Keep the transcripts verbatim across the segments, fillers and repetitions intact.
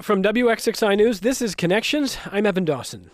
From W X X I News, this is Connections. I'm Evan Dawson.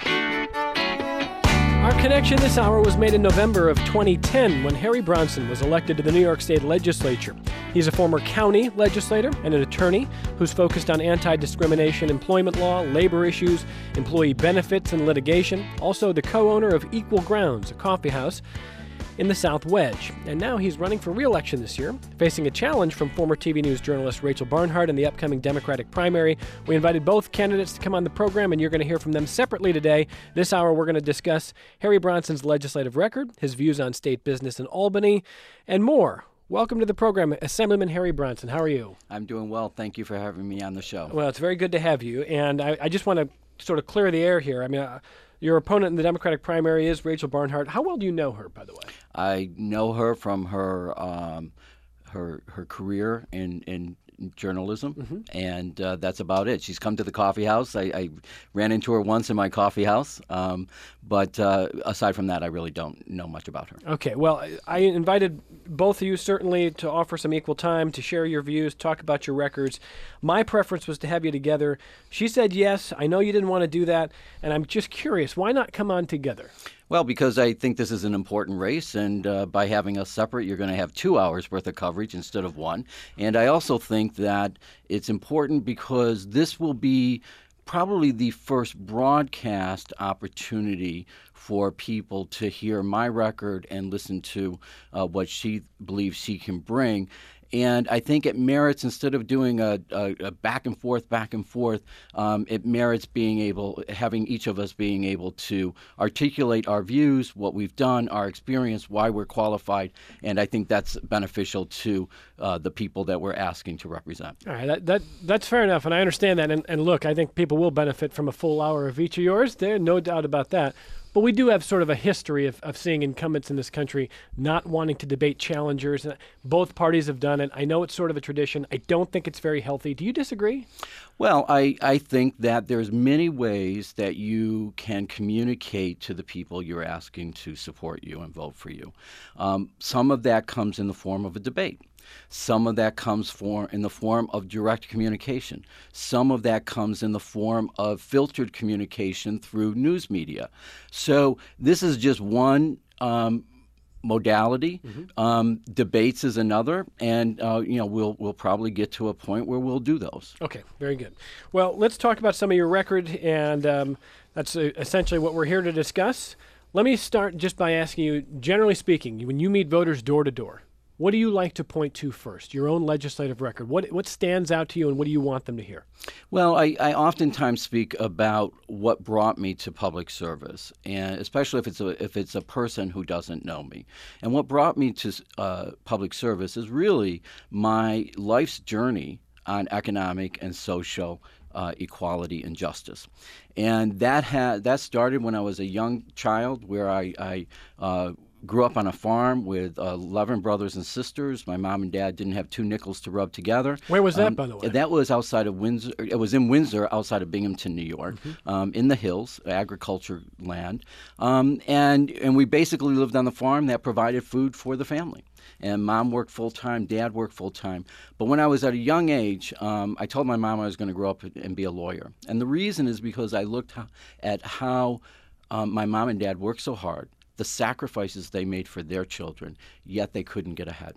Our connection this hour was made in November of twenty ten when Harry Bronson was elected to the New York State Legislature. He's a former county legislator and an attorney who's focused on anti-discrimination employment law, labor issues, employee benefits, and litigation. Also the co-owner of Equal Grounds, a coffee house in the South Wedge. And now he's running for re-election this year, facing a challenge from former T V News journalist Rachel Barnhart in the upcoming Democratic primary. We invited both candidates to come on the program, and you're going to hear from them separately today. This hour, we're going to discuss Harry Bronson's legislative record, his views on state business in Albany, and more. Welcome to the program, Assemblyman Harry Bronson. How are you? I'm doing well. Thank you for having me on the show. Well, it's very good to have you. And I, I just want to sort of clear the air here. I mean, uh, your opponent in the Democratic primary is Rachel Barnhart. How well do you know her, by the way? I know her from her um, her her career in in journalism, mm-hmm. and uh, that's about it. She's come to the coffee house. I, I ran into her once in my coffee house, um, but uh, aside from that, I really don't know much about her. Okay, well, I invited both of you certainly to offer some equal time, to share your views, talk about your records. My preference was to have you together. She said yes. I know you didn't want to do that, and I'm just curious, why not come on together? Well, because I think this is an important race, and uh, by having us separate, you're going to have two hours worth of coverage instead of one. And I also think that it's important because this will be probably the first broadcast opportunity for people to hear my record and listen to uh, what she believes she can bring. And I think it merits, instead of doing a, a, a back and forth, back and forth, um, it merits being able, having each of us being able to articulate our views, what we've done, our experience, why we're qualified. And I think that's beneficial to uh, the people that we're asking to represent. All right, that, that that's fair enough, and I understand that. And, and look, I think people will benefit from a full hour of each of yours. There's no doubt about that. But we do have sort of a history of, of seeing incumbents in this country not wanting to debate challengers. Both parties have done it. I know it's sort of a tradition. I don't think it's very healthy. Do you disagree? Well, I, I think that there's many ways that you can communicate to the people you're asking to support you and vote for you. Um, some of that comes in the form of a debate. Some of that comes for, in the form of direct communication. Some of that comes in the form of filtered communication through news media. So this is just one um, modality. Mm-hmm. Um, debates is another, and uh, you know we'll we'll probably get to a point where we'll do those. Okay, very good. Well, let's talk about some of your record, and um, that's uh, essentially what we're here to discuss. Let me start just by asking you, generally speaking, when you meet voters door to door, what do you like to point to first? Your own legislative record. What what stands out to you, and what do you want them to hear? Well, I, I oftentimes speak about what brought me to public service, and especially if it's a if it's a person who doesn't know me. And what brought me to uh, public service is really my life's journey on economic and social uh, equality and justice. And that had that started when I was a young child, where I, I uh, grew up on a farm with uh, eleven brothers and sisters. My mom and dad didn't have two nickels to rub together. Where was that, um, by the way? That was outside of Windsor. It was in Windsor, outside of Binghamton, New York, mm-hmm. um, in the hills, agriculture land. Um, and, and we basically lived on the farm that provided food for the family. And mom worked full-time, dad worked full-time. But when I was at a young age, um, I told my mom I was going to grow up and be a lawyer. And the reason is because I looked at how um, my mom and dad worked so hard, the sacrifices they made for their children, yet they couldn't get ahead.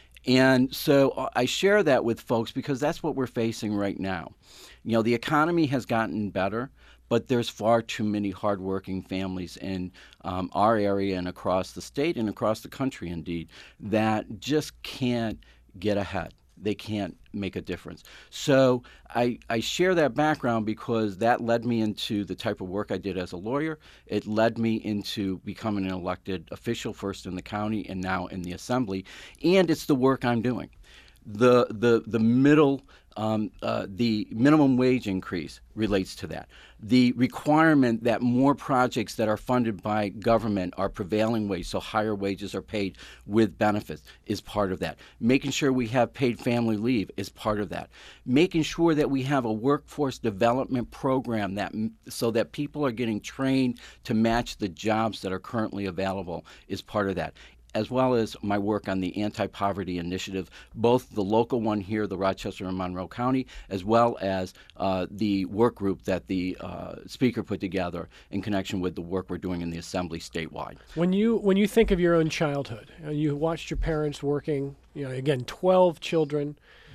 And so I share that with folks because that's what we're facing right now. You know, the economy has gotten better, but there's far too many hardworking families in um, our area and across the state and across the country, indeed, that just can't get ahead. They can't make a difference. So I, I share that background because that led me into the type of work I did as a lawyer. It led me into becoming an elected official, first in the county and now in the assembly. And it's the work I'm doing. The the the middle um, uh, the minimum wage increase relates to that. The requirement that more projects that are funded by government are prevailing wage, so higher wages are paid with benefits, is part of that. Making sure we have paid family leave is part of that. Making sure that we have a workforce development program that so that people are getting trained to match the jobs that are currently available is part of that. as well as my work on the Anti-Poverty Initiative, both the local one here, the Rochester and Monroe County, as well as uh, the work group that the uh, speaker put together in connection with the work we're doing in the Assembly statewide. When you when you think of your own childhood, uh, you watched your parents working, you know, again, twelve children,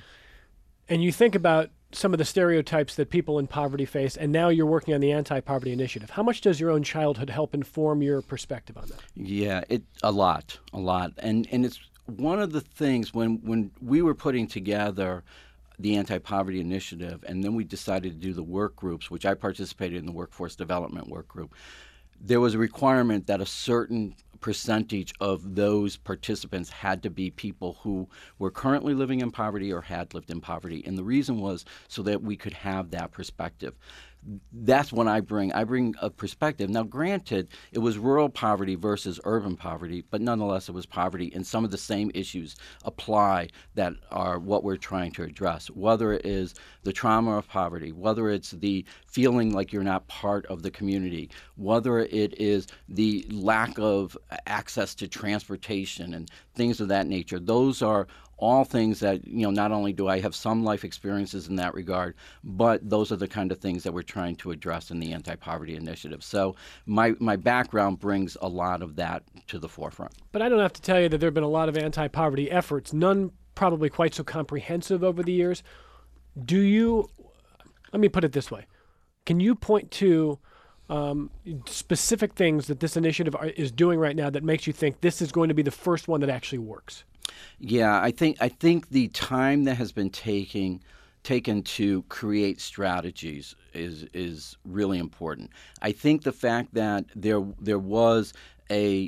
and you think about some of the stereotypes that people in poverty face, and now you're working on the Anti-Poverty Initiative. How much does your own childhood help inform your perspective on that? Yeah, it a lot, a lot. And and it's one of the things when, when we were putting together the Anti-Poverty Initiative, and then we decided to do the work groups, which I participated in the Workforce Development Work Group, there was a requirement that a certain percentage of those participants had to be people who were currently living in poverty or had lived in poverty. And the reason was so that we could have that perspective. That's what I bring. I bring a perspective. Now, granted, it was rural poverty versus urban poverty, but nonetheless, it was poverty, and some of the same issues apply that are what we're trying to address, whether it is the trauma of poverty, whether it's the feeling like you're not part of the community, whether it is the lack of access to transportation and things of that nature. Those are all things that, you know, not only do I have some life experiences in that regard, but those are the kind of things that we're trying to address in the Anti-Poverty Initiative. So my, my background brings a lot of that to the forefront. But I don't have to tell you that there have been a lot of anti-poverty efforts, none probably quite so comprehensive over the years. Do you, let me put it this way, can you point to um, specific things that this initiative are, is doing right now that makes you think this is going to be the first one that actually works? Yeah, I think I think the time that has been taking taken to create strategies is is really important. I think the fact that there there was a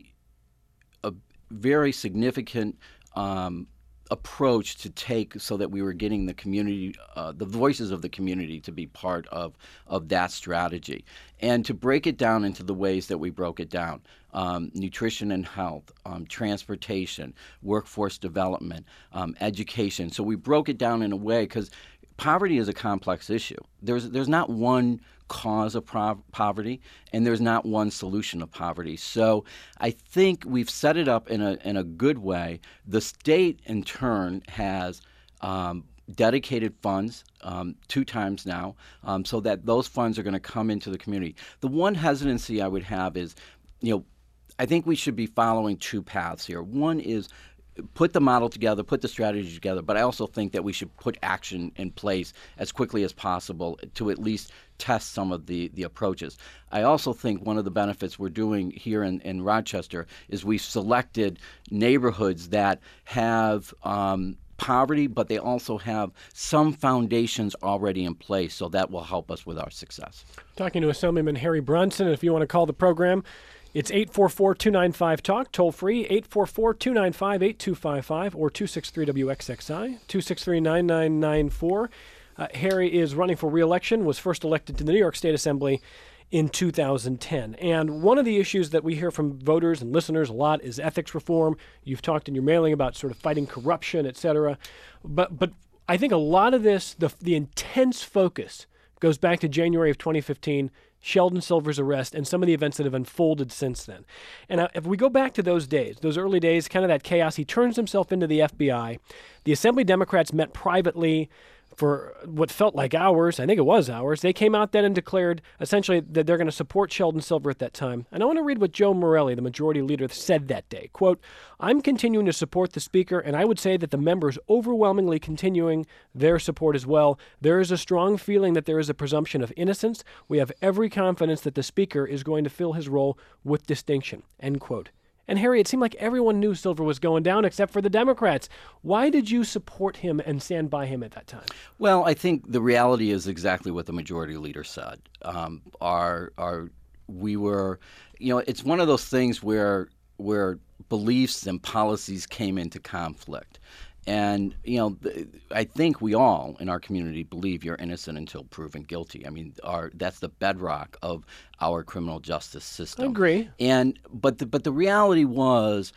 a very significant um, approach to take so that we were getting the community, uh, the voices of the community to be part of, of that strategy. And to break it down into the ways that we broke it down, um, nutrition and health, um, transportation, workforce development, um, education. So we broke it down in a way because poverty is a complex issue. There's, there's not one cause of pro- poverty, and there's not one solution of poverty. So I think we've set it up in a in a good way. The state, in turn, has um, dedicated funds um, two times now, um, so that those funds are going to come into the community. The one hesitancy I would have is, you know, I think we should be following two paths here. One is put the model together, put the strategy together, but I also think that we should put action in place as quickly as possible to at least test some of the, the approaches. I also think one of the benefits we're doing here in, in Rochester is we've selected neighborhoods that have um, poverty, but they also have some foundations already in place, so that will help us with our success. Talking to Assemblyman Harry Brunson, if you want to call the program, it's eight four four, two nine five, talk, toll free, eight four four, two nine five, eight two five five, or two six three W X X I, two six three, nine nine nine four. Uh, Harry is running for re-election, was first elected to the New York State Assembly in two thousand ten. And one of the issues that we hear from voters and listeners a lot is ethics reform. You've talked in your mailing about sort of fighting corruption, et cetera. But, but I think a lot of this, the, the intense focus goes back to January of twenty fifteen, Sheldon Silver's arrest, and some of the events that have unfolded since then. And uh, if we go back to those days, those early days, kind of that chaos, he turns himself into the F B I. The Assembly Democrats met privately for what felt like hours. I think it was hours. They came out then and declared essentially that they're going to support Sheldon Silver at that time. And I want to read what Joe Morelli, the majority leader, said that day. Quote, "I'm continuing to support the Speaker, and I would say that the members overwhelmingly continuing their support as well. There is a strong feeling that there is a presumption of innocence. We have every confidence that the Speaker is going to fill his role with distinction." End quote. And Harry, it seemed like everyone knew Silver was going down except for the Democrats. Why did you support him and stand by him at that time? Well, I think the reality is exactly what the majority leader said. Um, our, our, we were, you know, it's one of those things where where beliefs and policies came into conflict. And, you know, th- I think we all in our community believe you're innocent until proven guilty. I mean, our, that's the bedrock of our criminal justice system. I agree. And but the, but the reality was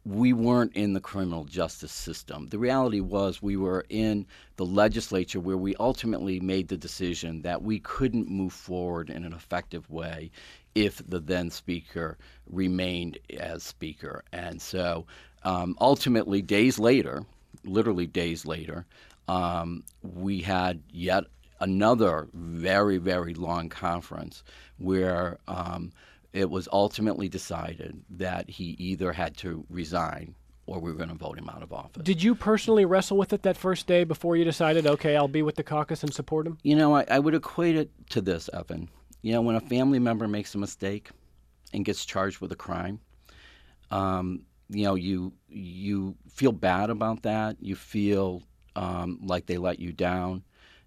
we weren't in the criminal justice system. The reality was we were in the legislature where we ultimately made the decision that we couldn't move forward in an effective way if the then speaker remained as speaker. And so um, ultimately, days later, literally days later, um, we had yet another very, very long conference where um, it was ultimately decided that he either had to resign or we were going to vote him out of office. Did you personally wrestle with it that first day before you decided, okay, I'll be with the caucus and support him? You know, I, I would equate it to this, Evan. You know, when a family member makes a mistake and gets charged with a crime, um, you know, you you feel bad about that. You feel um, like they let you down.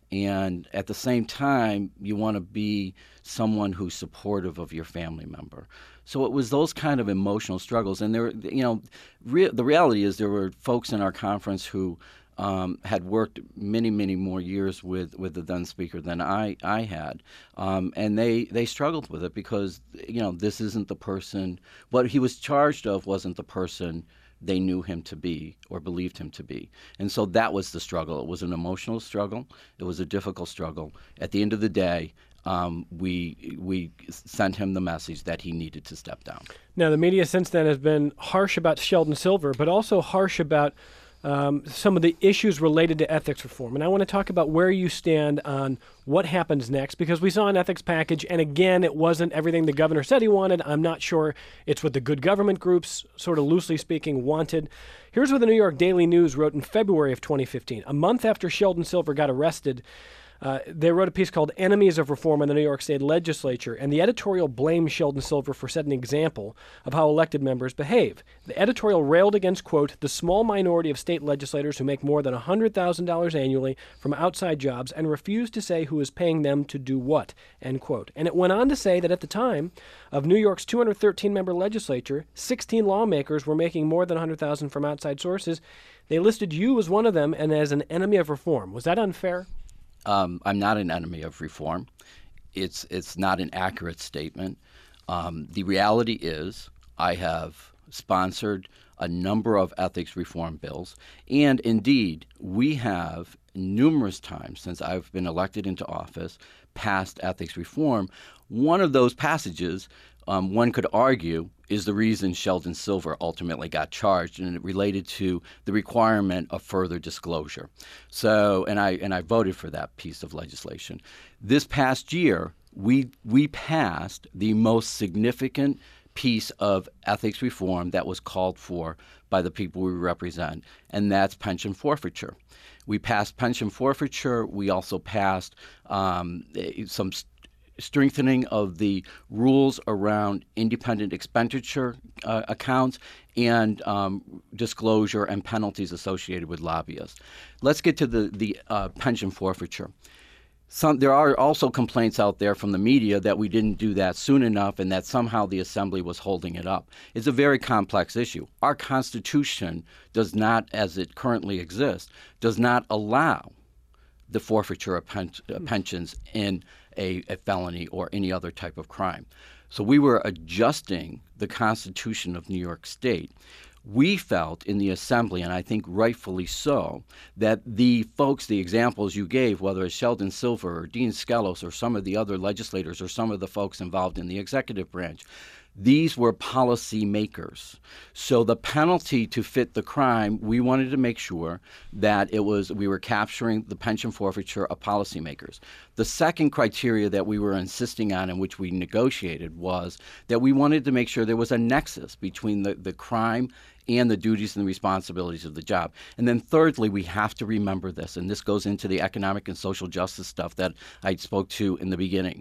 And at the same time, you want to be someone who's supportive of your family member. So it was those kind of emotional struggles. And there, you know, re- the reality is there were folks in our conference who um, had worked many, many more years with, with the then speaker than I, I had. Um, and they, they struggled with it because, you know, this isn't the person, what he was charged of wasn't the person they knew him to be or believed him to be. And so that was the struggle. It was an emotional struggle. It was a difficult struggle. At the end of the day, um, we we sent him the message that he needed to step down. Now, the media since then has been harsh about Sheldon Silver, but also harsh about Um, some of the issues related to ethics reform. And I want to talk about where you stand on what happens next, because we saw an ethics package, and again, it wasn't everything the governor said he wanted. I'm not sure it's what the good government groups, sort of loosely speaking, wanted. Here's what the New York Daily News wrote in February of twenty fifteen. A month after Sheldon Silver got arrested, Uh, they wrote a piece called Enemies of Reform in the New York State Legislature, and the editorial blamed Sheldon Silver for setting an example of how elected members behave. The editorial railed against, quote, the small minority of state legislators who make more than one hundred thousand dollars annually from outside jobs and refused to say who is paying them to do what, end quote. And it went on to say that at the time of New York's two hundred thirteen member legislature, sixteen lawmakers were making more than one hundred thousand dollars from outside sources. They listed you as one of them and as an enemy of reform. Was that unfair? Um, I'm not an enemy of reform. It's it's not an accurate statement. Um, the reality is I have sponsored a number of ethics reform bills, and indeed we have numerous times since I've been elected into office passed ethics reform. One of those passages, um, one could argue, is the reason Sheldon Silver ultimately got charged, and it related to the requirement of further disclosure. So, and I and I voted for that piece of legislation. This past year, we we passed the most significant piece of ethics reform that was called for by the people we represent, and that's pension forfeiture. We passed pension forfeiture. We also passed um, some st- strengthening of the rules around independent expenditure uh, accounts and um, disclosure and penalties associated with lobbyists. Let's get to the, the uh, pension forfeiture. Some, there are also complaints out there from the media that we didn't do that soon enough and that somehow the Assembly was holding it up. It's a very complex issue. Our Constitution does not, as it currently exists, does not allow the forfeiture of pen, uh, pensions in a, a felony or any other type of crime. So we were adjusting the Constitution of New York State. We felt in the Assembly, and I think rightfully so, that the folks, the examples you gave, whether it's Sheldon Silver or Dean Skelos or some of the other legislators or some of the folks involved in the executive branch, these were policy makers. So the penalty to fit the crime, we wanted to make sure that it was we were capturing the pension forfeiture of policymakers. The second criteria that we were insisting on and which we negotiated was that we wanted to make sure there was a nexus between the, the crime and the duties and the responsibilities of the job. And then thirdly, we have to remember this, and this goes into the economic and social justice stuff that I spoke to in the beginning.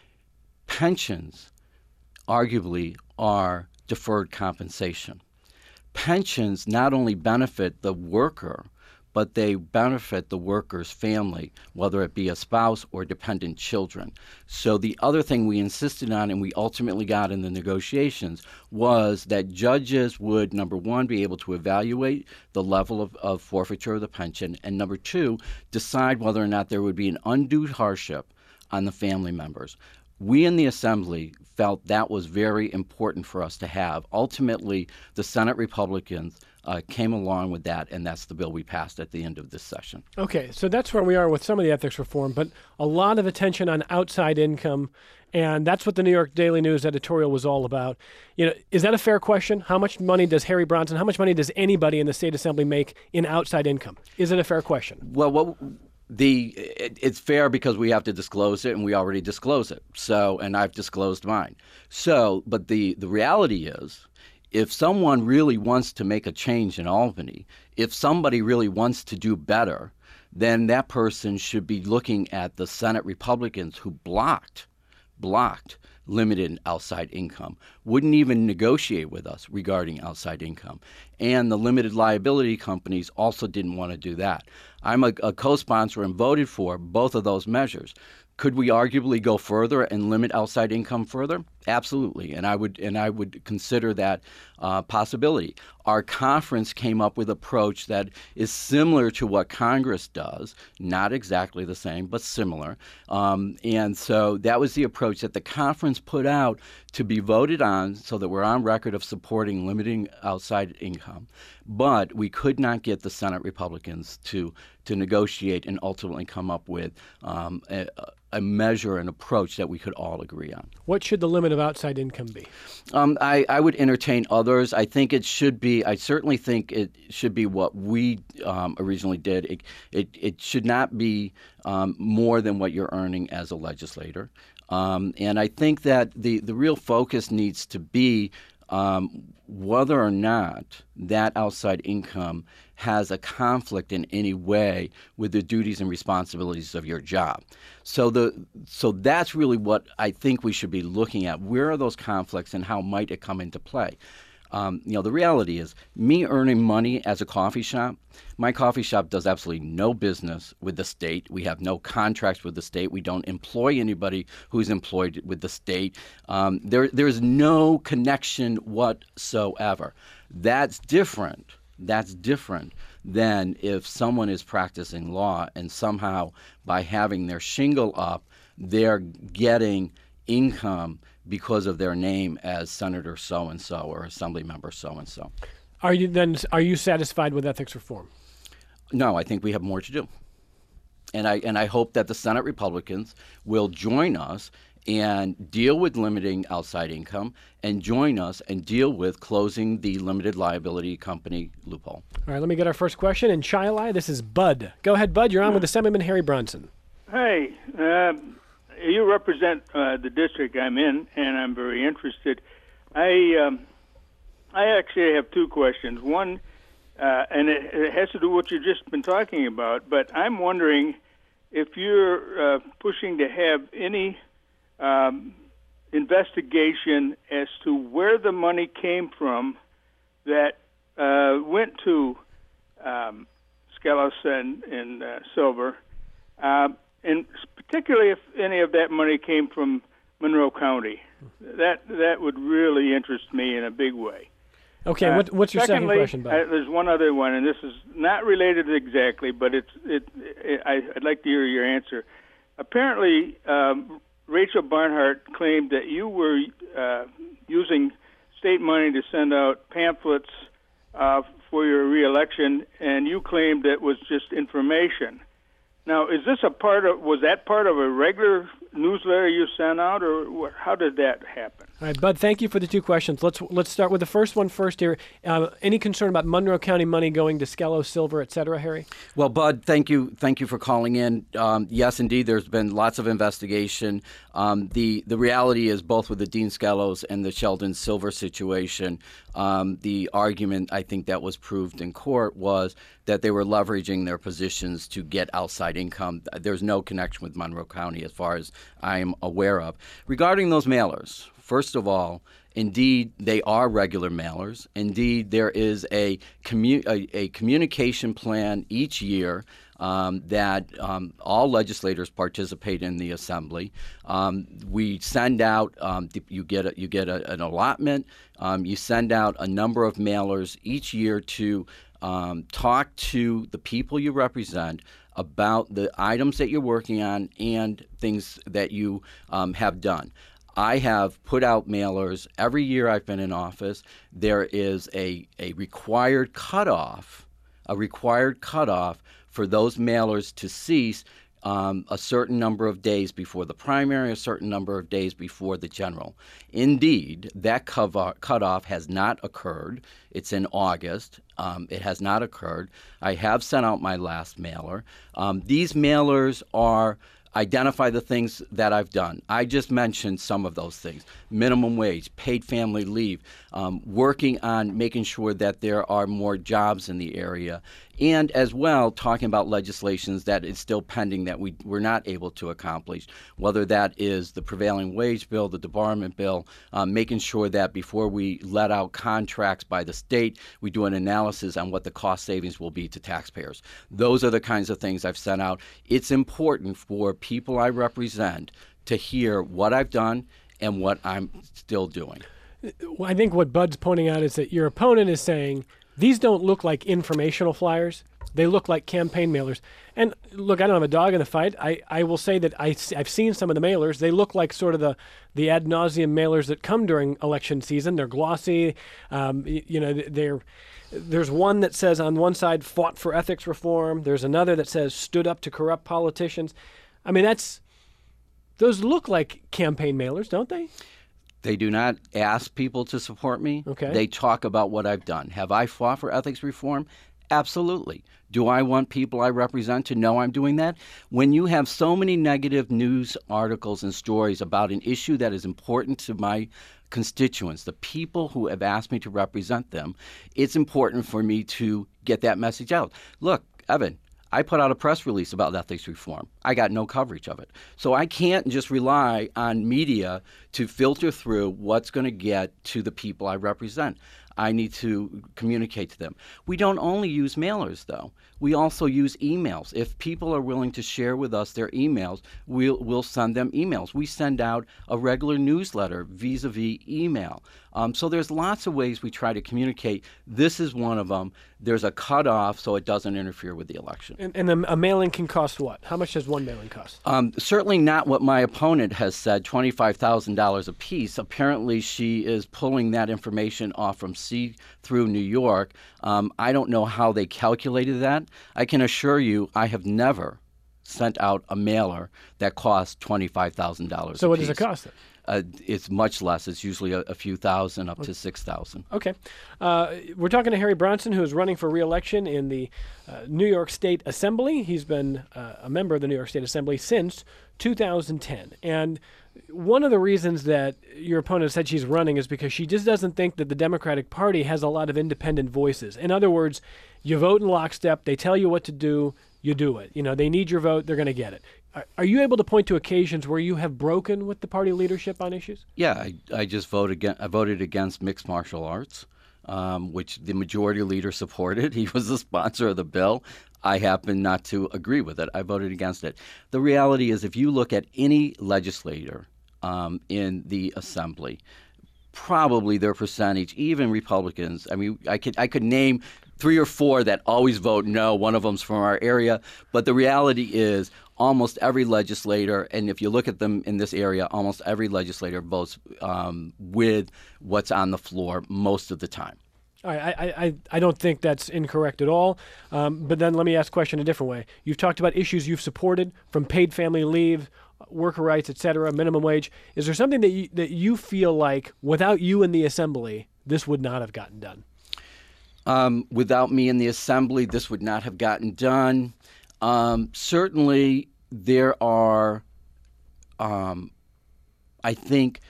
Pensions arguably are deferred compensation. Pensions not only benefit the worker, but they benefit the worker's family, whether it be a spouse or dependent children. So the other thing we insisted on and we ultimately got in the negotiations was that judges would, number one, be able to evaluate the level of, of forfeiture of the pension, and number two, decide whether or not there would be an undue hardship on the family members. We in the Assembly felt that was very important for us to have. Ultimately, the Senate Republicans uh, came along with that, and that's the bill we passed at the end of this session. Okay, so that's where we are with some of the ethics reform, but a lot of attention on outside income, and that's what the New York Daily News editorial was all about. You know, is that a fair question? How much money does Harry Bronson, how much money does anybody in the state assembly make in outside income? Is it a fair question? Well, what the it, it's fair because we have to disclose it, and we already disclose it. So, and I've disclosed mine. So, but the the reality is, if someone really wants to make a change in Albany, if somebody really wants to do better, then that person should be looking at the Senate Republicans who blocked blocked limited outside income, wouldn't even negotiate with us regarding outside income. And the limited liability companies also didn't want to do that. I'm a, a co-sponsor and voted for both of those measures. Could we arguably go further and limit outside income further? Absolutely, and I would and I would consider that uh, possibility. Our conference came up with an approach that is similar to what Congress does, not exactly the same, but similar. Um, and so that was the approach that the conference put out to be voted on, so that we're on record of supporting limiting outside income. But we could not get the Senate Republicans to to negotiate and ultimately come up with um, a, a measure, an approach that we could all agree on. What should the limit of outside income be? Um, I, I would entertain others. I think it should be, I certainly think it should be what we um, originally did. It, it, it should not be um, more than what you're earning as a legislator. Um, and I think that the, the real focus needs to be um, whether or not that outside income has a conflict in any way with the duties and responsibilities of your job. So the so that's really what I think we should be looking at. Where are those conflicts and how might it come into play? Um, you know, the reality is, me earning money as a coffee shop, my coffee shop does absolutely no business with the state. We have no contracts with the state. We don't employ anybody who's employed with the state. Um, there, there's no connection whatsoever. That's different. That's different than if someone is practicing law and somehow by having their shingle up, they're getting income because of their name as Senator so-and-so or Assembly Member so-and-so. Are you then, are you satisfied with ethics reform? No, I think we have more to do. And I, and I hope that the Senate Republicans will join us and deal with limiting outside income and join us and deal with closing the limited liability company loophole. All right, let me get our first question. In Shiloh, this is Bud. Go ahead, Bud. You're on with Assemblyman Harry Bronson. Hey, uh, you represent uh, the district I'm in, and I'm very interested. I um, I actually have two questions. One, uh, and it, it has to do with what you've just been talking about, but I'm wondering if you're uh, pushing to have any um, investigation as to where the money came from that uh, went to um, Skelos and, and uh, Silver, uh, and particularly if any of that money came from Monroe County. That that would really interest me in a big way. Okay, uh, what, what's your secondly, second question, Bud? Uh, there's one other one, and this is not related exactly, but it's it. it I, I'd like to hear your answer. Apparently, um, Rachel Barnhart claimed that you were uh, using state money to send out pamphlets uh, for your reelection, and you claimed that was just information. Now, is this a part of, was that part of a regular newsletter you sent out, or how did that happen? All right, Bud, thank you for the two questions. Let's let's start with the first one first here. Uh, any concern about Monroe County money going to Skelos, Silver, et cetera, Harry? Well, Bud, thank you thank you for calling in. Um, yes, indeed, there's been lots of investigation. Um, the, the reality is both with the Dean Skelos and the Sheldon Silver situation, um, the argument I think that was proved in court was that they were leveraging their positions to get outside income. There's no connection with Monroe County as far as I'm aware of. Regarding those mailers, first of all, indeed, they are regular mailers. Indeed, there is a, commu- a, a communication plan each year um, that um, all legislators participate in the Assembly. Um, we send out, um, you get, a, you get a, an allotment, um, you send out a number of mailers each year to um, talk to the people you represent about the items that you're working on and things that you um, have done. I have put out mailers every year I've been in office. There is a, a required cutoff, a required cutoff for those mailers to cease um, a certain number of days before the primary, a certain number of days before the general. Indeed, that cover, cutoff has not occurred. It's in August. Um, it has not occurred. I have sent out my last mailer. Um, these mailers are identify the things that I've done. I just mentioned some of those things. Minimum wage, paid family leave, um, working on making sure that there are more jobs in the area, and as well talking about legislations that is still pending that we were not able to accomplish, whether that is the prevailing wage bill, the debarment bill, um, making sure that before we let out contracts by the state, we do an analysis on what the cost savings will be to taxpayers. Those are the kinds of things I've sent out. It's important for people I represent to hear what I've done and what I'm still doing. Well, I think what Bud's pointing out is that your opponent is saying these don't look like informational flyers. They look like campaign mailers. And look, I don't have a dog in the fight. I, I will say that I, I've seen some of the mailers. They look like sort of the, the ad nauseum mailers that come during election season. They're glossy. Um, you, you know, they're... There's one that says on one side, fought for ethics reform. There's another that says stood up to corrupt politicians. I mean, that's those look like campaign mailers, don't they? They do not ask people to support me. Okay. They talk about what I've done. Have I fought for ethics reform? Absolutely. Do I want people I represent to know I'm doing that? When you have so many negative news articles and stories about an issue that is important to my constituents, the people who have asked me to represent them, it's important for me to get that message out. Look, Evan, I put out a press release about ethics reform. I got no coverage of it. So I can't just rely on media to filter through what's going to get to the people I represent. I need to communicate to them. We don't only use mailers, though. We also use emails. If people are willing to share with us their emails, we'll, we'll send them emails. We send out a regular newsletter vis-a-vis email. Um, so there's lots of ways we try to communicate. This is one of them. There's a cutoff so it doesn't interfere with the election. And, and a, a mailing can cost what? How much does one mailing cost? Um, certainly not what my opponent has said, twenty-five thousand dollars a piece. Apparently she is pulling that information off from See Through New York. Um, I don't know how they calculated that. I can assure you I have never sent out a mailer that cost twenty-five thousand dollars So a what piece. does it cost then? Uh, it's much less. It's usually a, a few thousand, up to six thousand. Okay. Uh, we're talking to Harry Bronson, who is running for re-election in the uh, New York State Assembly. He's been uh, a member of the New York State Assembly since two thousand ten. And one of the reasons that your opponent said she's running is because she just doesn't think that the Democratic Party has a lot of independent voices. In other words, you vote in lockstep, they tell you what to do, you do it. You know, they need your vote, they're going to get it. Are, are you able to point to occasions where you have broken with the party leadership on issues? Yeah, I, I just voted against, I voted against mixed martial arts, um, which the majority leader supported. He was the sponsor of the bill. I happen not to agree with it. I voted against it. The reality is, if you look at any legislator um, in the assembly, probably their percentage, even Republicans, I mean, I could I could name three or four that always vote no. One of them's from our area. But the reality is almost every legislator, and if you look at them in this area, almost every legislator votes um, with what's on the floor most of the time. I, I, I, I don't think that's incorrect at all. Um, but then let me ask the question a different way. You've talked about issues you've supported, from paid family leave, worker rights, et cetera, minimum wage. Is there something that you, that you feel like without you in the assembly, this would not have gotten done? Um, without me in the assembly, this would not have gotten done. Um, certainly, there are, um, I think,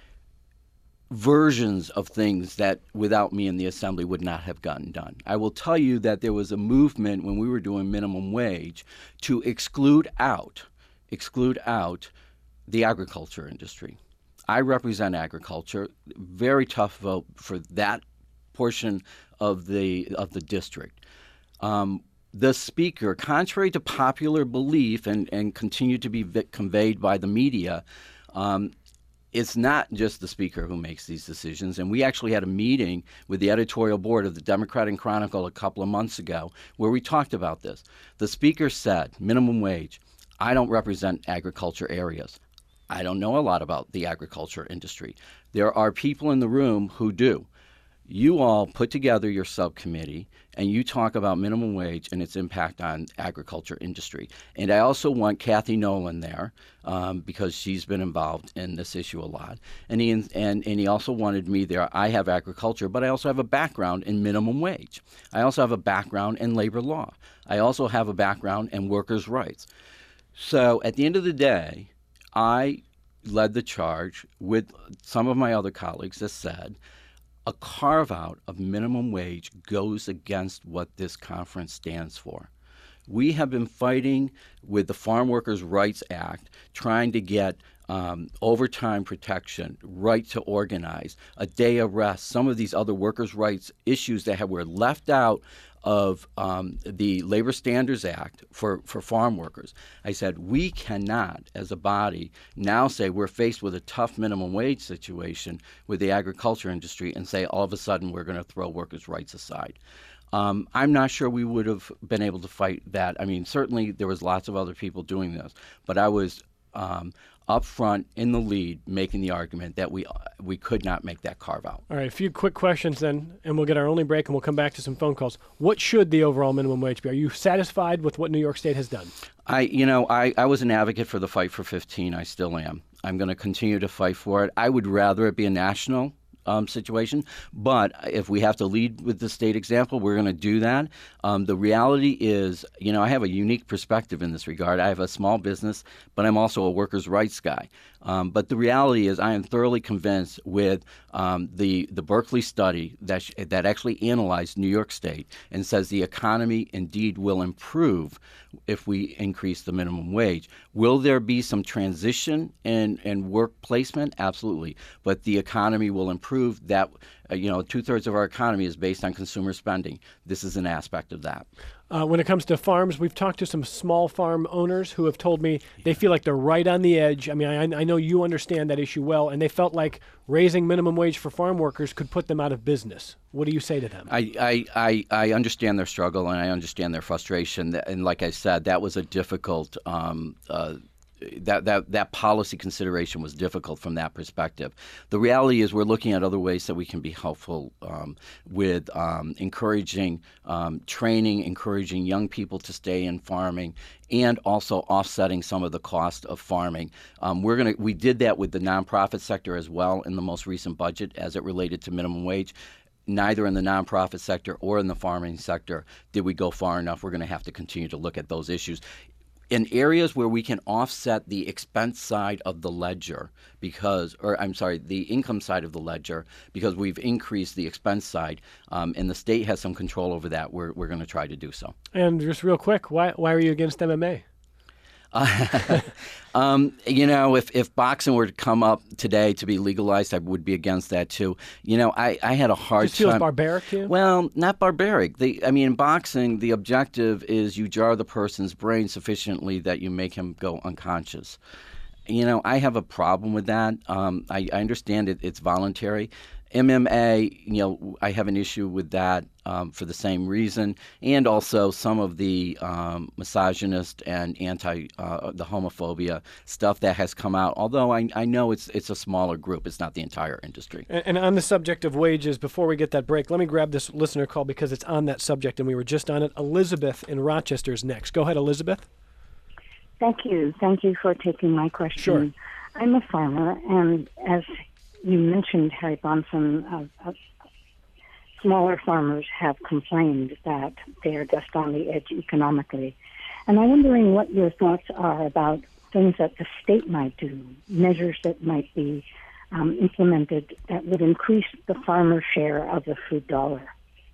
versions of things that without me in the assembly would not have gotten done. I will tell you that there was a movement when we were doing minimum wage to exclude out, exclude out the agriculture industry. I represent agriculture. Very tough vote for that portion of the of the district. Um, the speaker, contrary to popular belief and, and continue to be vi- conveyed by the media, um, it's not just the speaker who makes these decisions. And we actually had a meeting with the editorial board of the Democratic Chronicle a couple of months ago where we talked about this. The speaker said, minimum wage, I don't represent agriculture areas. I don't know a lot about the agriculture industry. There are people in the room who do. You all put together your subcommittee and you talk about minimum wage and its impact on agriculture industry. And I also want Kathy Nolan there um, because she's been involved in this issue a lot. And he, and, and he also wanted me there. I have agriculture, but I also have a background in minimum wage. I also have a background in labor law. I also have a background in workers' rights. So at the end of the day, I led the charge with some of my other colleagues that said, a carve-out of minimum wage goes against what this conference stands for. We have been fighting with the Farm Workers' Rights Act, trying to get um, overtime protection, right to organize, a day of rest, some of these other workers' rights issues that have, were left out of um, the Labor Standards Act for, for farm workers. I said, we cannot, as a body, now say we're faced with a tough minimum wage situation with the agriculture industry and say all of a sudden we're going to throw workers' rights aside. Um, I'm not sure we would have been able to fight that. I mean, certainly there was lots of other people doing this, but I was um, up front in the lead making the argument that we we could not make that carve out. All right, a few quick questions then, and we'll get our only break and we'll come back to some phone calls. What should the overall minimum wage be? Are you satisfied with what New York State has done? I, you know, I, I was an advocate for the fight for fifteen. I still am. I'm going to continue to fight for it. I would rather it be a national Um, situation. But if we have to lead with the state example, we're going to do that. Um, the reality is, you know, I have a unique perspective in this regard. I have a small business, but I'm also a workers' rights guy. Um, but the reality is I am thoroughly convinced with um, the, the Berkeley study that, sh- that actually analyzed New York State and says the economy indeed will improve if we increase the minimum wage. Will there be some transition in, in work placement? Absolutely. But the economy will improve. That, uh, you know, two-thirds of our economy is based on consumer spending. This is an aspect of that. Uh, when it comes to farms, we've talked to some small farm owners who have told me they feel like they're right on the edge. I mean, I, I know you understand that issue well, and they felt like raising minimum wage for farm workers could put them out of business. What do you say to them? I, I, I, I understand their struggle, and I understand their frustration. And like I said, that was a difficult um, uh, That, that that policy consideration was difficult from that perspective. The reality is we're looking at other ways that we can be helpful um, with um, encouraging um, training, encouraging young people to stay in farming, and also offsetting some of the cost of farming. Um, we're gonna we did that with the nonprofit sector as well in the most recent budget as it related to minimum wage. Neither in the nonprofit sector or in the farming sector did we go far enough. We're going to have to continue to look at those issues. In areas where we can offset the expense side of the ledger because, or I'm sorry, the income side of the ledger because we've increased the expense side um, and the state has some control over that, we're, we're going to try to do so. And just real quick, why, why are you against M M A? Uh, um, you know, if, if boxing were to come up today to be legalized, I would be against that too. You know, I, I had a hard Just feels time. barbaric to you? Well, not barbaric. The, I mean, in boxing, the objective is you jar the person's brain sufficiently that you make him go unconscious. You know, I have a problem with that. Um, I, I understand it, it's voluntary. M M A, you know, I have an issue with that um, for the same reason, and also some of the um, misogynist and anti, uh, the homophobia stuff that has come out. Although I, I know it's it's a smaller group, it's not the entire industry. And, and on the subject of wages, before we get that break, let me grab this listener call because it's on that subject, and we were just on it. Elizabeth in Rochester is next. Go ahead, Elizabeth. Thank you. Thank you for taking my question. Sure. I'm a farmer, and as you mentioned, Harry Bronson, uh, uh, smaller farmers have complained that they are just on the edge economically. And I'm wondering what your thoughts are about things that the state might do, measures that might be um, implemented that would increase the farmer share of the food dollar.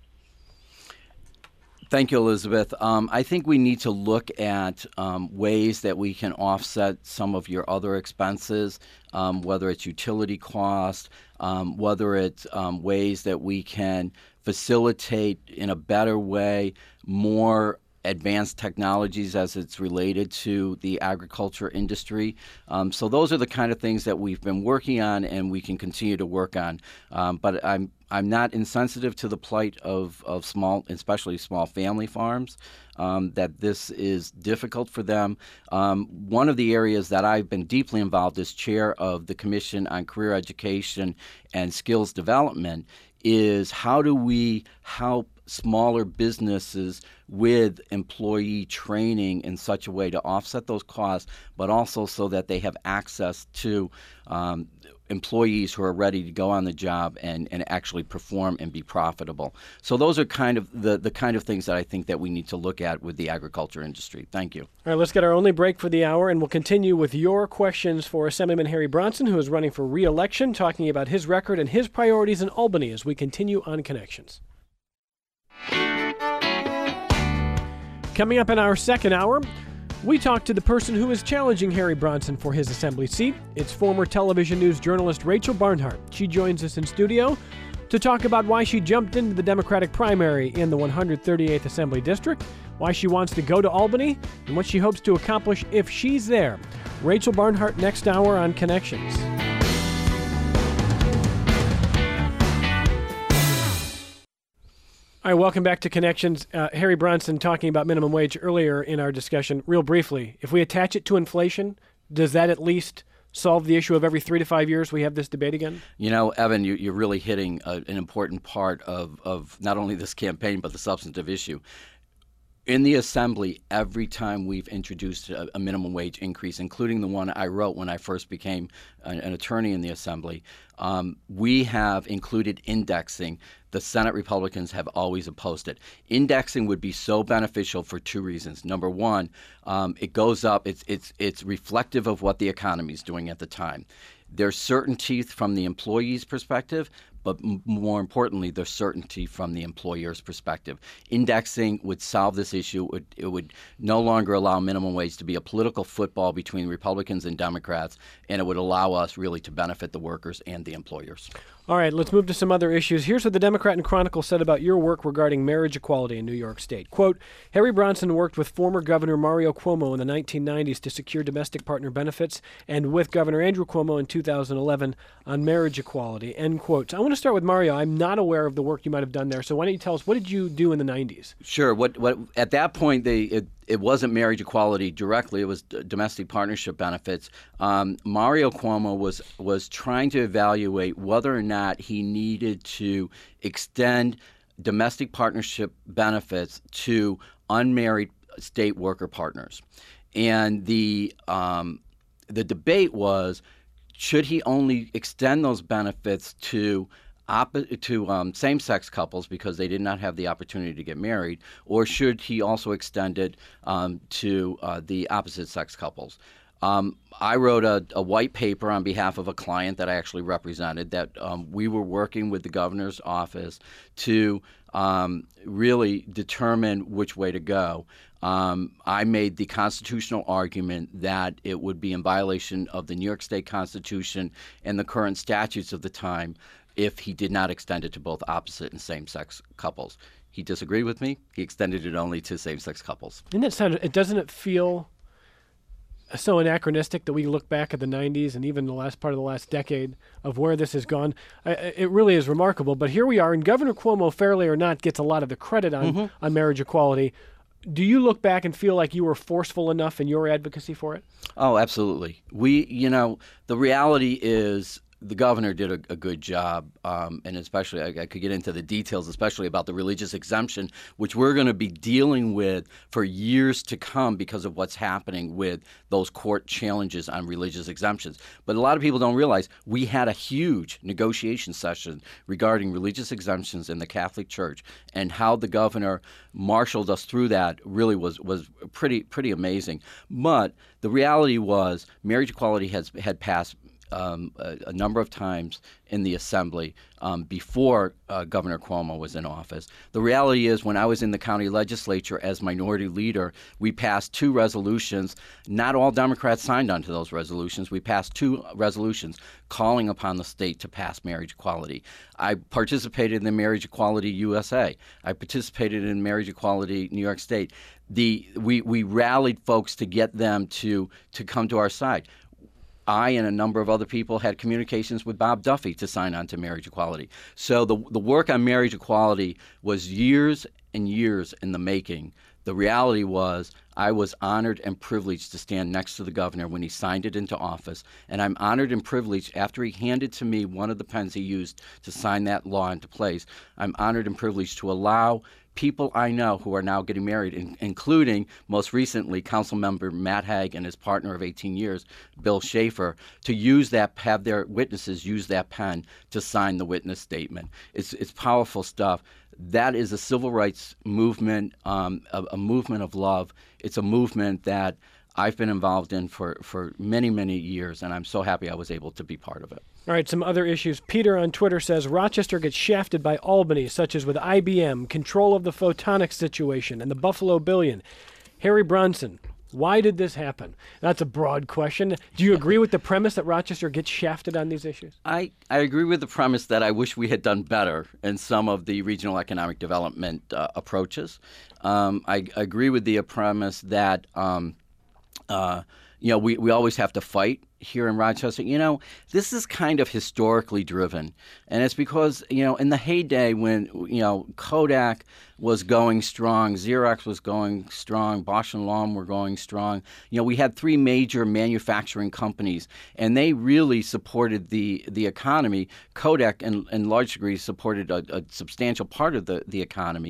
Thank you, Elizabeth. Um, I think we need to look at um, ways that we can offset some of your other expenses, um, whether it's utility cost, um, whether it's um, ways that we can facilitate in a better way more advanced technologies as it's related to the agriculture industry. Um, so those are the kind of things that we've been working on and we can continue to work on. Um, but I'm I'm not insensitive to the plight of, of small, especially small family farms, um, that this is difficult for them. Um, one of the areas that I've been deeply involved as chair of the Commission on Career Education and Skills Development is how do we help smaller businesses with employee training in such a way to offset those costs, but also so that they have access to um, employees who are ready to go on the job and, and actually perform and be profitable. So those are kind of the, the kind of things that I think that we need to look at with the agriculture industry. Thank you. All right, let's get our only break for the hour, and we'll continue with your questions for Assemblyman Harry Bronson, who is running for re-election, talking about his record and his priorities in Albany as we continue on Connections. Coming up in our second hour, we talk to the person who is challenging Harry Bronson for his assembly seat. It's former television news journalist Rachel Barnhart. She joins us in studio to talk about why she jumped into the Democratic primary in the one hundred thirty-eighth Assembly District, why she wants to go to Albany, and what she hopes to accomplish if she's there. Rachel Barnhart next hour on Connections. All right, welcome back to Connections. Uh, Harry Bronson talking about minimum wage earlier in our discussion. Real briefly, if we attach it to inflation, does that at least solve the issue of every three to five years we have this debate again? You know, Evan, you, you're really hitting a, an important part of, of not only this campaign, but the substantive issue. In the Assembly, every time we've introduced a, a minimum wage increase, including the one I wrote when I first became an, an attorney in the Assembly, um, we have included indexing. The Senate Republicans have always opposed it. Indexing would be so beneficial for two reasons. Number one, um, it goes up. It's it's it's reflective of what the economy is doing at the time. There's certainty from the employee's perspective, but m- more importantly, there's certainty from the employer's perspective. Indexing would solve this issue. It would, it would no longer allow minimum wage to be a political football between Republicans and Democrats, and it would allow us really to benefit the workers and the employers. All right, let's move to some other issues. Here's what the Democrat and Chronicle said about your work regarding marriage equality in New York State. Quote, Harry Bronson worked with former Governor Mario Cuomo in the nineteen nineties to secure domestic partner benefits and with Governor Andrew Cuomo in two thousand eleven on marriage equality, end quote. So I want to start with Mario. I'm not aware of the work you might have done there. So why don't you tell us, what did you do in the nineties? Sure. What what at that point, they it, it wasn't marriage equality directly. It was d- domestic partnership benefits. Um, Mario Cuomo was was trying to evaluate whether or not he needed to extend domestic partnership benefits to unmarried state worker partners. And the um, the debate was, should he only extend those benefits to Op- to um, same-sex couples because they did not have the opportunity to get married, or should he also extend it um, to uh, the opposite-sex couples? Um, I wrote a, a white paper on behalf of a client that I actually represented that um, we were working with the governor's office to um, really determine which way to go. Um, I made the constitutional argument that it would be in violation of the New York State Constitution and the current statutes of the time if he did not extend it to both opposite and same-sex couples. He disagreed with me. He extended it only to same-sex couples. And it sounded, it doesn't it feel so anachronistic that we look back at the nineties and even the last part of the last decade of where this has gone? I, it really is remarkable. But here we are, and Governor Cuomo, fairly or not, gets a lot of the credit on, mm-hmm. on marriage equality. Do you look back and feel like you were forceful enough in your advocacy for it? Oh, absolutely. We, you know, the reality is the governor did a, a good job, um, and especially I, I could get into the details, especially about the religious exemption, which we're going to be dealing with for years to come because of what's happening with those court challenges on religious exemptions. But a lot of people don't realize we had a huge negotiation session regarding religious exemptions in the Catholic Church, and how the governor marshaled us through that really was was pretty pretty amazing. But the reality was marriage equality has had passed um, a, a number of times in the Assembly um, before uh, Governor Cuomo was in office. The reality is, when I was in the county legislature as minority leader, we passed two resolutions. Not all Democrats signed onto those resolutions. We passed two resolutions calling upon the state to pass marriage equality. I participated in the Marriage Equality U S A. I participated in Marriage Equality New York State. The we we rallied folks to get them to to come to our side. I and a number of other people had communications with Bob Duffy to sign on to marriage equality. So the the work on marriage equality was years and years in the making. The reality was I was honored and privileged to stand next to the governor when he signed it into office, and I'm honored and privileged after he handed to me one of the pens he used to sign that law into place. I'm honored and privileged to allow people I know who are now getting married, in, including, most recently, Council Member Matt Haig and his partner of eighteen years, Bill Schaefer, to use that, have their witnesses use that pen to sign the witness statement. It's, it's powerful stuff. That is a civil rights movement, um, a, a movement of love. It's a movement that I've been involved in for, for many, many years, and I'm so happy I was able to be part of it. All right, some other issues. Peter on Twitter says Rochester gets shafted by Albany, such as with I B M, control of the photonics situation, and the Buffalo Billion. Harry Bronson, why did this happen? That's a broad question. Do you agree with the premise that Rochester gets shafted on these issues? I, I agree with the premise that I wish we had done better in some of the regional economic development uh, approaches. Um, I, I agree with the premise that um, uh, you know we, we always have to fight here in Rochester. You know, this is kind of historically driven, and it's because, you know, in the heyday when, you know, Kodak was going strong, Xerox was going strong, Bausch and Lomb were going strong. You know, we had three major manufacturing companies, and they really supported the the economy. Kodak, in, in large degree, supported a, a substantial part of the, the economy.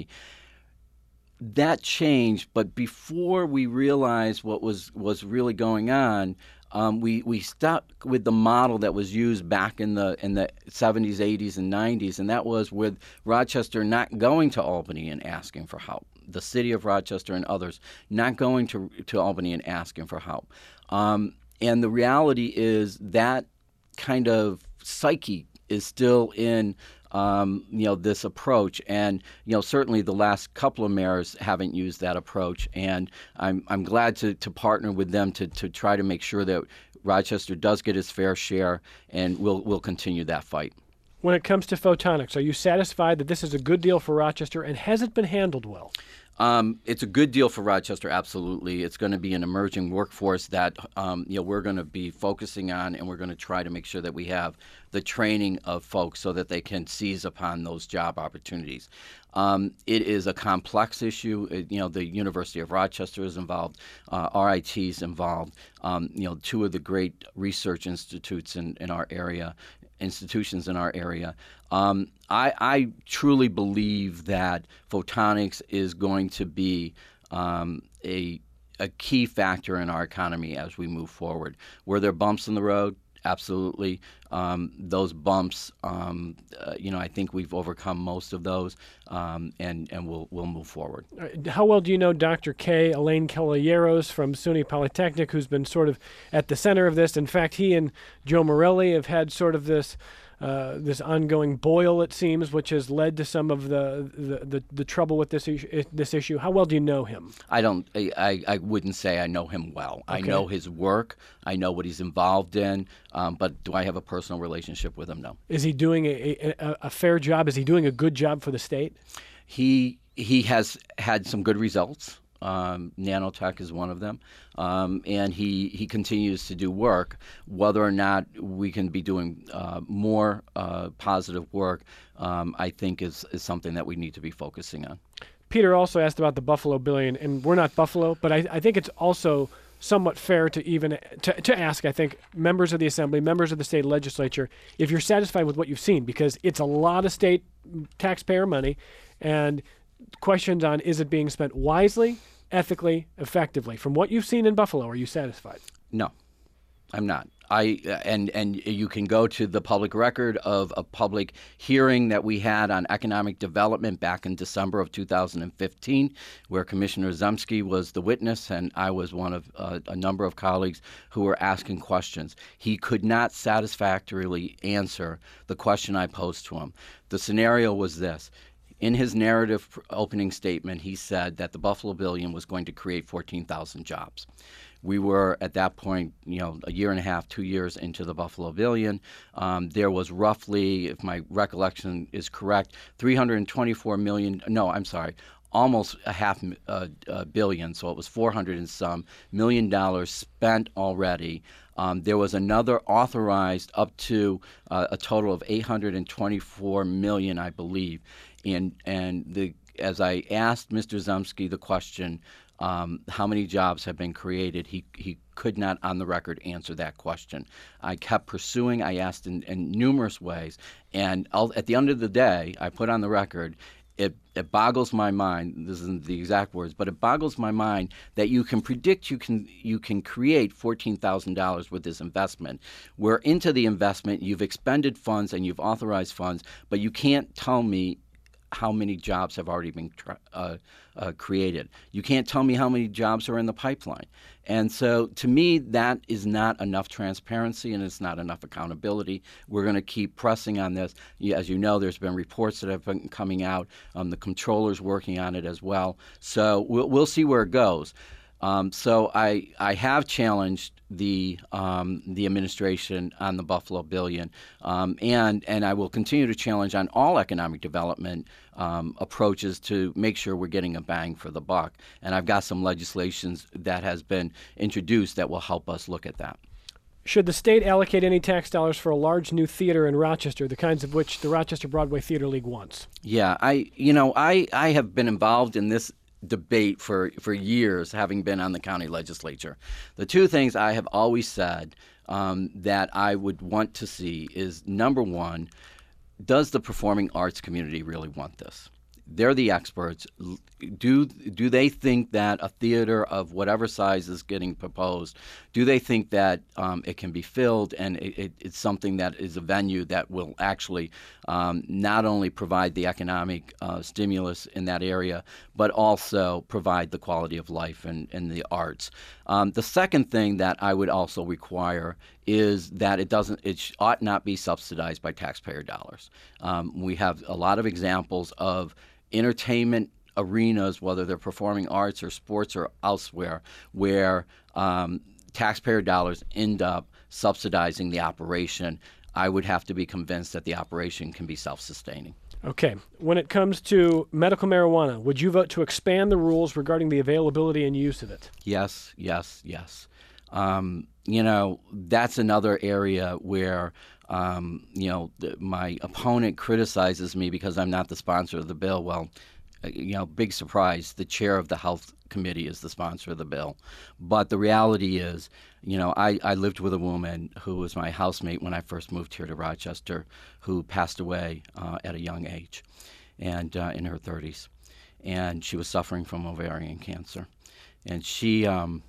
That changed, but before we realized what was, was really going on, Um, we we stuck with the model that was used back in the in the seventies, eighties, and nineties, and that was with Rochester not going to Albany and asking for help. The city of Rochester and others not going to to Albany and asking for help. Um, and the reality is that kind of psyche is still in um, you know this approach, and you know certainly the last couple of mayors haven't used that approach, and I'm I'm glad to, to partner with them to, to try to make sure that Rochester does get its fair share, and we'll we'll continue that fight. When it comes to photonics, are you satisfied that this is a good deal for Rochester, and has it been handled well? Um, it's a good deal for Rochester, absolutely. It's going to be an emerging workforce that um, you know we're going to be focusing on, and we're going to try to make sure that we have the training of folks so that they can seize upon those job opportunities. Um, it is a complex issue. It, you know, the University of Rochester is involved, uh, R I T is involved. Um, you know, two of the great research institutes in, in our area. institutions in our area. Um, I, I truly believe that photonics is going to be um, a, a key factor in our economy as we move forward. Were there bumps in the road? Absolutely. Um, those bumps, um, uh, you know, I think we've overcome most of those, um, and, and we'll, we'll move forward. How well do you know Doctor K, Elaine Caballeros from SUNY Polytechnic, who's been sort of at the center of this? In fact, he and Joe Morelli have had sort of this uh, this ongoing boil, it seems, which has led to some of the the, the, the trouble with this issue, this issue. How well do you know him? I don't. I, I wouldn't say I know him well. Okay. I know his work. I know what he's involved in. Um, but do I have a personal relationship with him? No. Is he doing a, a, a fair job? Is he doing a good job for the state? He he has had some good results. Um, nanotech is one of them, um, and he, he continues to do work. Whether or not we can be doing uh, more uh, positive work, um, I think is, is something that we need to be focusing on. Peter also asked about the Buffalo Billion, and we're not Buffalo, but I, I think it's also somewhat fair to even to, to ask, I think, members of the Assembly, members of the state legislature, if you're satisfied with what you've seen, because it's a lot of state taxpayer money, and questions on is it being spent wisely, ethically, effectively. From what you've seen in Buffalo, are you satisfied? No, I'm not. I and and you can go to the public record of a public hearing that we had on economic development back in December of two thousand fifteen, where Commissioner Zemsky was the witness, and I was one of uh, a number of colleagues who were asking questions. He could not satisfactorily answer the question I posed to him. The scenario was this. In his narrative opening statement, he said that the Buffalo Billion was going to create fourteen thousand jobs. We were at that point, you know, a year and a half, two years into the Buffalo Billion. Um, there was roughly, if my recollection is correct, three hundred twenty-four million. No, I'm sorry, almost a half uh, uh, billion. So it was four hundred and some million dollars spent already. Um, there was another authorized up to uh, a total of eight hundred twenty-four million, I believe. And and the as I asked Mister Zemsky the question, um, how many jobs have been created, he he could not on the record answer that question. I kept pursuing. I asked in, in numerous ways, and I'll, at the end of the day, I put on the record. It, it boggles my mind. This isn't the exact words, but it boggles my mind that you can predict you can you can create fourteen thousand dollars with this investment. Where into the investment you've expended funds and you've authorized funds, but you can't tell me how many jobs have already been uh, uh, created. You can't tell me how many jobs are in the pipeline. And so to me, that is not enough transparency and it's not enough accountability. We're going to keep pressing on this. As you know, there's been reports that have been coming out. Um, the comptroller's working on it as well. So we'll, we'll see where it goes. Um, so I I have challenged the um, the administration on the Buffalo Billion, um, and and I will continue to challenge on all economic development um, approaches to make sure we're getting a bang for the buck. And I've got some legislations that has been introduced that will help us look at that. Should the state allocate any tax dollars for a large new theater in Rochester, the kinds of which the Rochester Broadway Theater League wants? Yeah, I you know I I have been involved in this debate for, for years, having been on the county legislature. The two things I have always said um, that I would want to see is, number one, does the performing arts community really want this? They're the experts. Do do they think that a theater of whatever size is getting proposed, do they think that um, it can be filled and it, it, it's something that is a venue that will actually um, not only provide the economic uh, stimulus in that area, but also provide the quality of life and, and the arts? Um, the second thing that I would also require is that it doesn't, it sh- ought not be subsidized by taxpayer dollars. Um, we have a lot of examples of entertainment arenas, whether they're performing arts or sports or elsewhere, where um, taxpayer dollars end up subsidizing the operation. I would have to be convinced that the operation can be self-sustaining. Okay. When it comes to medical marijuana, would you vote to expand the rules regarding the availability and use of it? Yes, yes, yes. Um, you know, that's another area where Um, you know, the, my opponent criticizes me because I'm not the sponsor of the bill. Well, uh, you know, big surprise, the chair of the Health Committee is the sponsor of the bill. But the reality is, you know, I, I lived with a woman who was my housemate when I first moved here to Rochester, who passed away uh, at a young age, and uh, in her thirties. And she was suffering from ovarian cancer. And she, um,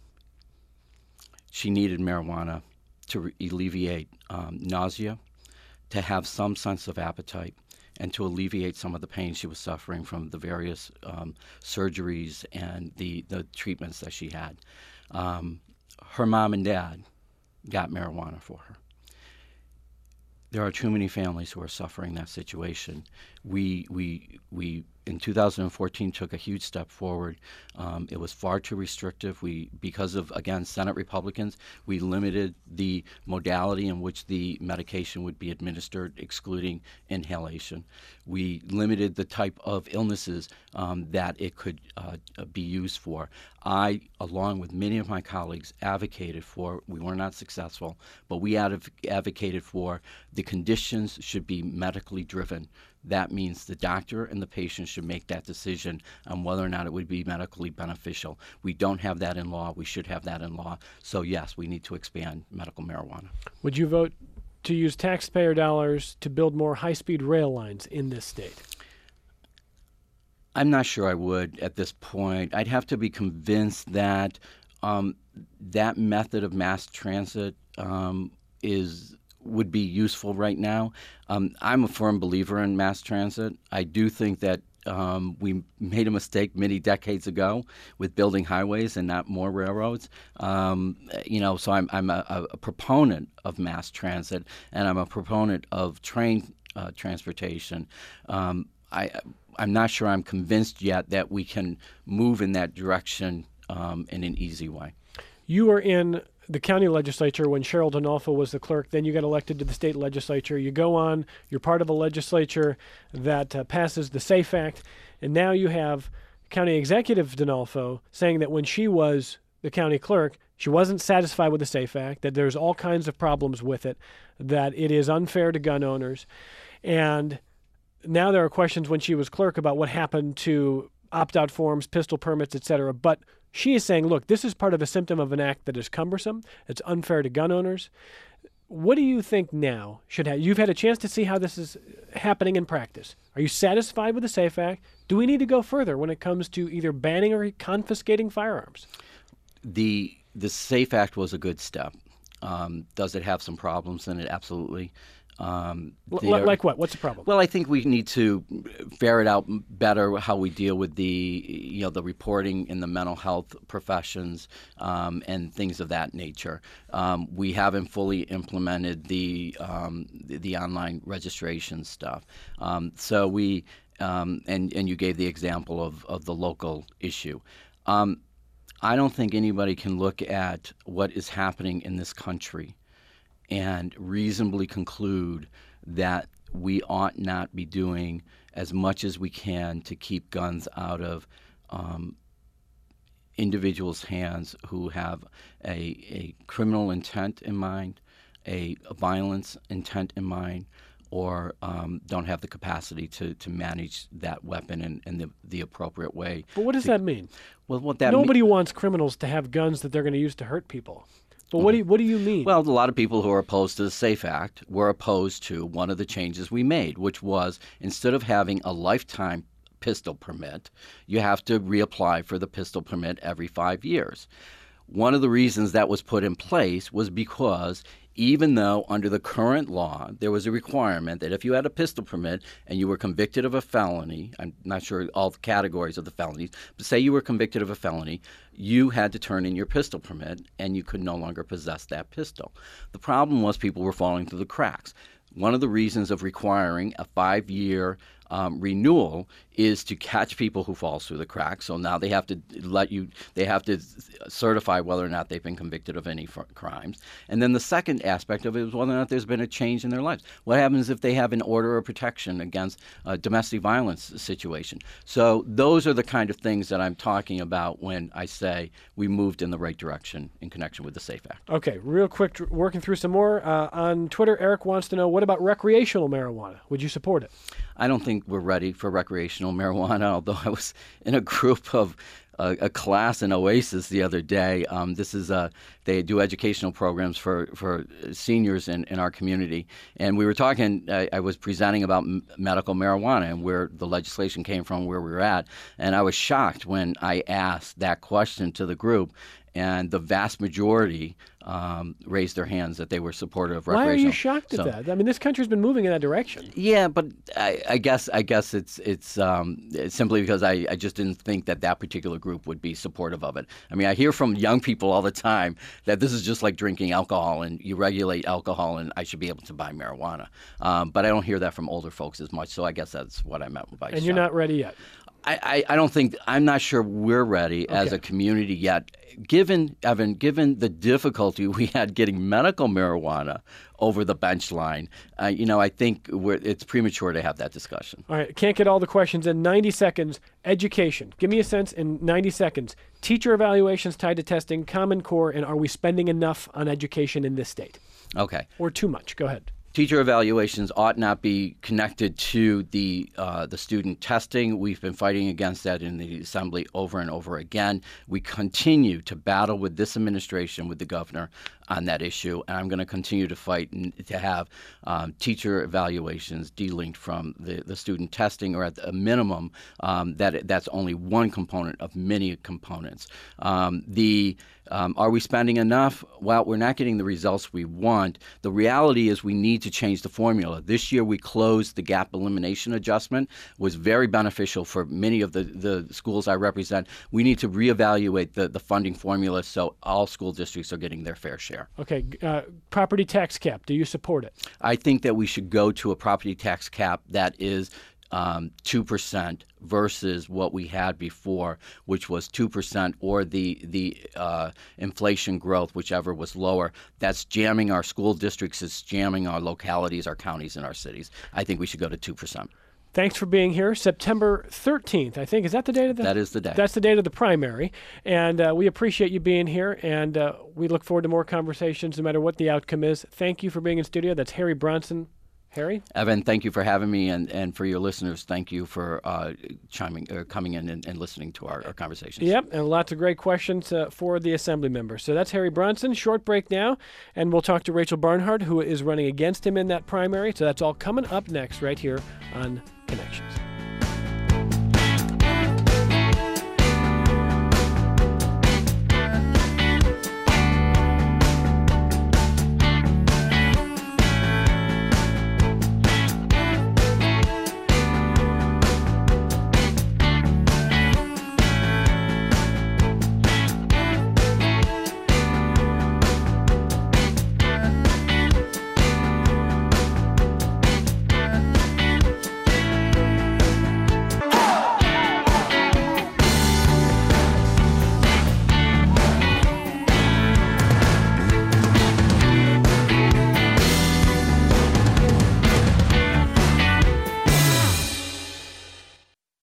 she needed marijuana to re- alleviate um, nausea, to have some sense of appetite, and to alleviate some of the pain she was suffering from the various um, surgeries and the, the treatments that she had. Um, her mom and dad got marijuana for her. There are too many families who are suffering that situation. We, we, we in two thousand fourteen took a huge step forward. Um, it was far too restrictive. We, because of, again, Senate Republicans, we limited the modality in which the medication would be administered, excluding inhalation. We limited the type of illnesses um, that it could uh, be used for. I, along with many of my colleagues, advocated for, we were not successful, but we adv- advocated for the conditions should be medically driven. That means the doctor and the patient should make that decision on whether or not it would be medically beneficial. We don't have that in law. We should have that in law. So, yes, we need to expand medical marijuana. Would you vote to use taxpayer dollars to build more high-speed rail lines in this state? I'm not sure I would at this point. I'd have to be convinced that um, that method of mass transit um, is would be useful right now. Um, I'm a firm believer in mass transit. I do think that um, we made a mistake many decades ago with building highways and not more railroads. Um, you know, so I'm, I'm a, a proponent of mass transit, and I'm a proponent of train uh, transportation. Um, I, I'm not sure I'm convinced yet that we can move in that direction um, in an easy way. You were in the county legislature when Cheryl Donalfo was the clerk. Then you got elected to the state legislature. You go on, you're part of a legislature that uh, passes the SAFE Act, and now you have County Executive Donalfo saying that when she was the county clerk, she wasn't satisfied with the SAFE Act, that there's all kinds of problems with it, that it is unfair to gun owners. And now there are questions when she was clerk about what happened to opt-out forms, pistol permits, et cetera. But she is saying, look, this is part of a symptom of an act that is cumbersome. It's unfair to gun owners. What do you think now should have? You've had a chance to see how this is happening in practice. Are you satisfied with the SAFE Act? Do we need to go further when it comes to either banning or confiscating firearms? The the SAFE Act was a good step. Um, does it have some problems in it? Absolutely. Um, L- like what? What's the problem? Well, I think we need to ferret out better how we deal with the, you know, the reporting in the mental health professions um, and things of that nature. Um, we haven't fully implemented the um, the, the online registration stuff. Um, so we um, and and you gave the example of of the local issue. Um, I don't think anybody can look at what is happening in this country and reasonably conclude that we ought not be doing as much as we can to keep guns out of um, individuals' hands who have a, a criminal intent in mind, a, a violence intent in mind, or um, don't have the capacity to, to manage that weapon in, in the, the appropriate way. But what does to, that mean? Well, what that Nobody mean, wants criminals to have guns that they're going to use to hurt people. But what do you, what do you mean? Well, a lot of people who are opposed to the SAFE Act were opposed to one of the changes we made, which was instead of having a lifetime pistol permit, you have to reapply for the pistol permit every five years. One of the reasons that was put in place was because even though under the current law there was a requirement that if you had a pistol permit and you were convicted of a felony, I'm not sure all the categories of the felonies, but say you were convicted of a felony, you had to turn in your pistol permit and you could no longer possess that pistol. The problem was people were falling through the cracks. One of the reasons of requiring a five-year um, renewal is to catch people who fall through the cracks. So now they have to let you, they have to certify whether or not they've been convicted of any f- crimes. And then the second aspect of it is whether or not there's been a change in their lives. What happens if they have an order of protection against a domestic violence situation? So those are the kind of things that I'm talking about when I say we moved in the right direction in connection with the SAFE Act. Okay, real quick, tr- working through some more. Uh, on Twitter, Eric wants to know, what about recreational marijuana? Would you support it? I don't think we're ready for recreational marijuana, although I was in a group of uh, a class in Oasis the other day. Um, this is uh, they do educational programs for, for seniors in, in our community. And we were talking, I, I was presenting about m- medical marijuana and where the legislation came from, where we were at. And I was shocked when I asked that question to the group. And the vast majority um, raised their hands that they were supportive of recreational. Why are you shocked at so, that? I mean, this country's been moving in that direction. Yeah, but I, I guess I guess it's it's, um, it's simply because I, I just didn't think that that particular group would be supportive of it. I mean, I hear from young people all the time that this is just like drinking alcohol, and you regulate alcohol, and I should be able to buy marijuana. Um, but I don't hear that from older folks as much. So I guess that's what I meant by. And you're not ready yet. I, I, I don't think I'm not sure we're ready as Okay. a community yet. Given Evan, given the difficulty we had getting medical marijuana over the bench line, uh, you know, I think we're, it's premature to have that discussion. All right, can't get all the questions in ninety seconds. Education. Give me a sense in ninety seconds. Teacher evaluations tied to testing, Common Core, and are we spending enough on education in this state? Okay. Or too much? Go ahead. Teacher evaluations ought not be connected to the uh, the student testing. We've been fighting against that in the Assembly over and over again. We continue to battle with this administration, with the governor, on that issue, and I'm going to continue to fight n- to have um, teacher evaluations delinked from the, the student testing, or at a minimum, um, that that's only one component of many components. Um, the Um, are we spending enough? Well, we're not getting the results we want. The reality is we need to change the formula. This year we closed the gap elimination adjustment. It was very beneficial for many of the, the schools I represent. We need to reevaluate the, the funding formula so all school districts are getting their fair share. Okay, uh, property tax cap, do you support it? I think that we should go to a property tax cap that is Um, two percent versus what we had before, which was two percent, or the the uh, inflation growth, whichever was lower. That's jamming our school districts, it's jamming our localities, our counties, and our cities. I think we should go to two percent. Thanks for being here. September thirteenth, I think. Is that the date of the? That is the day. That's the date of the primary. And uh, we appreciate you being here, and uh, we look forward to more conversations no matter what the outcome is. Thank you for being in studio. That's Harry Bronson. Harry? Evan, thank you for having me, and, and for your listeners, thank you for uh, chiming, uh, coming in and, and listening to our, our conversations. Yep, and lots of great questions uh, for the Assembly members. So that's Harry Bronson. Short break now, and we'll talk to Rachel Barnhart, who is running against him in that primary. So that's all coming up next right here on Connections.